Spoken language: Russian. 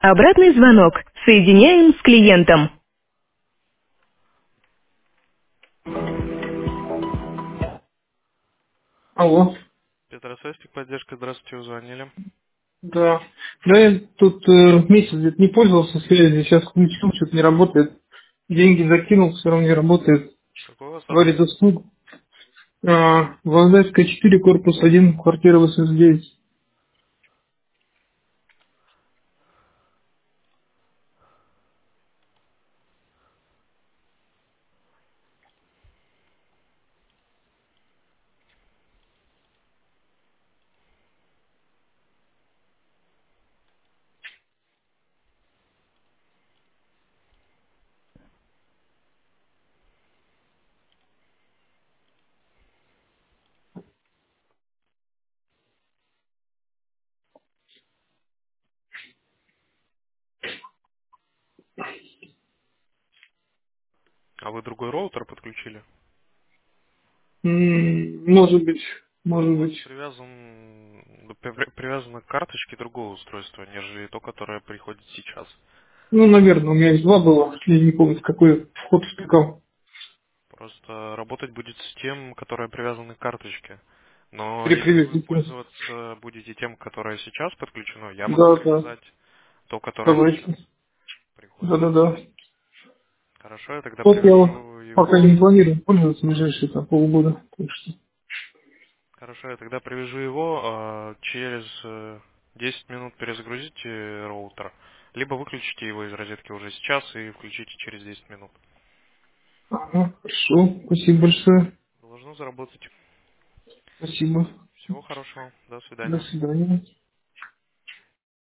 Обратный звонок. Соединяем с клиентом. Алло, Петросестик, поддержка, здравствуйте, вы звонили. да. Да, я тут месяц где-то не пользовался связью, сейчас включил, что-то не работает. Деньги закинул, все равно не работает. Какой у вас адрес? Говорит, услуг. Валдайская 4, корпус 1, квартира 89. А вы другой роутер подключили? Может быть, Он может у вас быть. привязан к карточке другого устройства, нежели то, которое приходит сейчас. Ну, наверное, у меня есть два было, я не помню, какой вход втыкал. Просто работать будет с тем, которое привязано к карточке. Но если вы Привезите. пользоваться будете тем, которое сейчас подключено, я могу Да, да, привязать то, которое сейчас давайте. приходит. Да-да-да. Хорошо, я тогда Вот я вот привяжу пока его. не планирую пользоваться в ближайшие там, полгода. Так что. Хорошо, я тогда привяжу его, через 10 минут перезагрузите роутер, либо выключите его из розетки уже сейчас и включите через 10 минут. Ага, хорошо. Спасибо большое. Должно заработать. Спасибо. Всего хорошего, до До свидания. свидания.